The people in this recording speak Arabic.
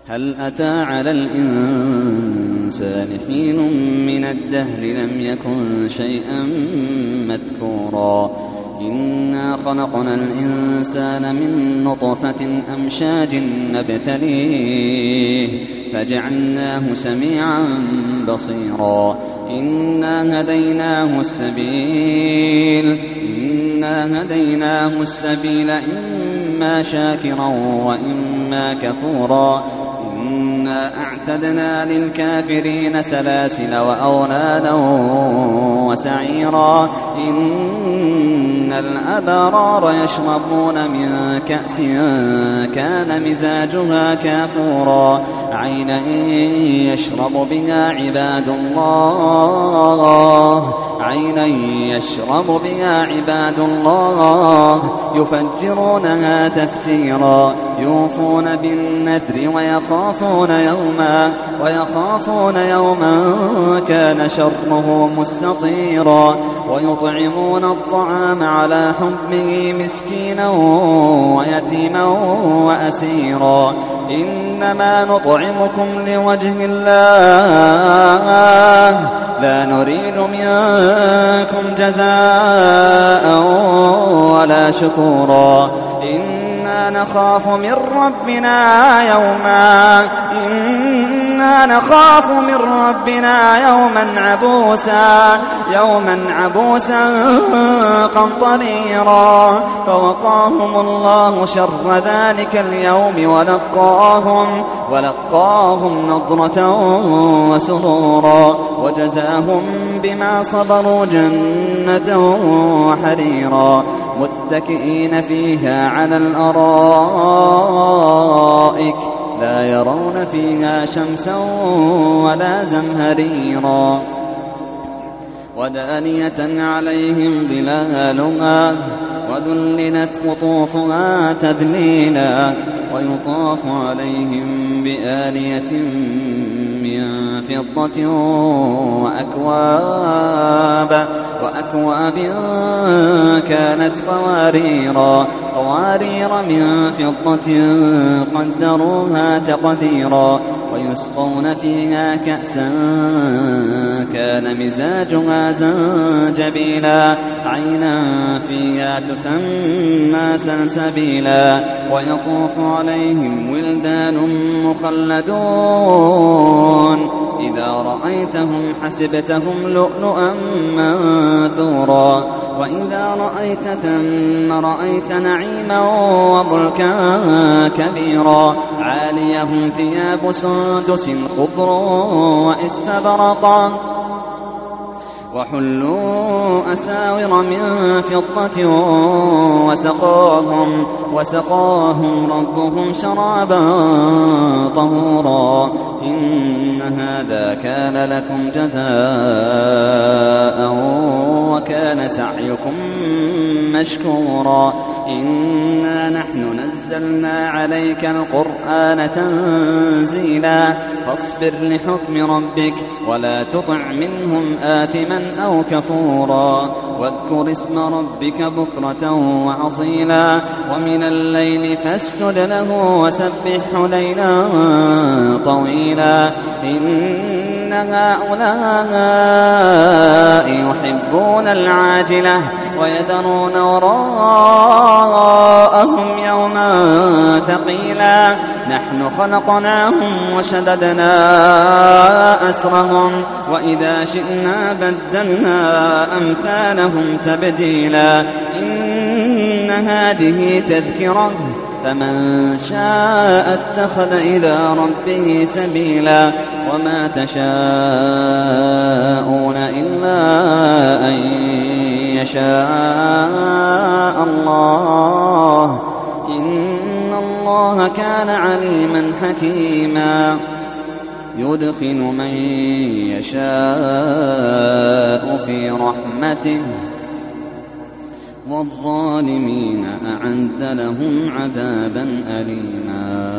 هل أتى على الإنسان حين من الدهر لم يكن شيئا مذكورا إنا خلقنا الإنسان من نطفة أمشاج نبتليه فجعلناه سميعا بصيرا إنا هديناه السبيل إما شاكرا وإما كفورا إنا أعتدنا للكافرين سلاسل وأغلالا وسعيرا إن الأبرار يشربون من كأس كان مزاجها كافورا عينا يشرب بها عباد الله يفجرونها تفجيرا يوفون بالنذر ويخافون يوما كان شره مستطيرا ويطعمون الطعام على حبه مسكينا ويتيما وأسيرا إنما نطعمكم لوجه الله لا نريد منكم جزاء ولا شكورا إنا نخاف من ربنا يوما عبوسا قمطريرا فوقاهم الله شر ذلك اليوم ولقاهم نضرة وسرورا وجزاهم بما صبروا جنة وحريرا متكئين فيها على الأرائك لا يرون فيها شمسا ولا زمهريرا ودانية عليهم ظلالها وذللت قطوفها تذليلا ويطاف عليهم بآنية من فضة وأكواب كانت قوارير من فضة قدروها تقديرا ويسقون فيها كأسا كان مزاجها زنجبيلا عينا فيها تسمى سلسبيلا ويطوف عليهم ولدان مخلدون إذا رأيتهم حسبتهم لؤلؤا منثورا وإذا رأيت ثم رأيت نعيما وملكا كبيرا عاليهم ثياب سندس خضر واستبرقا وحلوا أساور من فضة وسقاهم ربهم شرابا طهورا إن هذا كان لكم جزاء وكان سعيكم مشكورا إنا نحن نزلنا عليك القرآن تنزيلا فاصبر لحكم ربك ولا تطع منهم آثما أو كفورا واذكر اسم ربك بكرة وأصيلا ومن الليل فاسجد له وسبحه ليلا طويلا إن هؤلاء يحبون العاجلة ويذرون وراءهم يوما ثقيلا نحن خلقناهم وشددنا أسرهم وإذا شئنا بدلنا أمثالهم تبديلا إن هذه تذكرة فمن شاء اتخذ إلى ربه سبيلا وما تشاءون إلا أن يشاء الله إن الله كان عليما حكيما يدخل من يشاء في رحمته والظالمين أعد لهم عذابا أليما